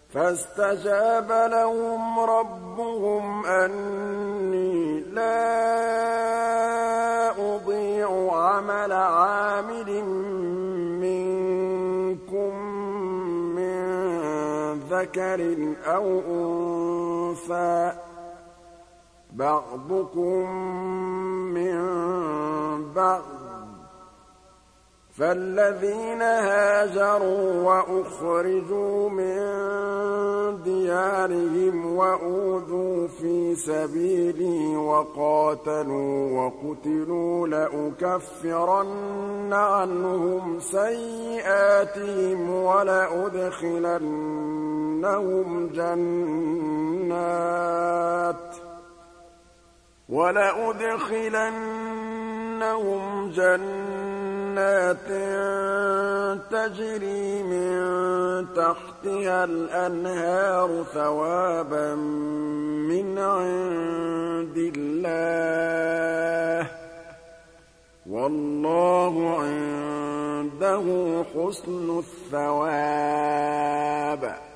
فاستجاب لهم ربهم أني لا أضيع عمل عامل منكم من ذكر أو أنثى بعضكم من بعض فالذين هاجروا وأخرجوا من ديارهم وأوذوا في سبيلي وقاتلوا وقتلوا لأكفرن عنهم سيئاتهم ولأدخلنهم جنات تجري من تحتها الأنهار ثوابا من عند الله والله عنده حسن الثواب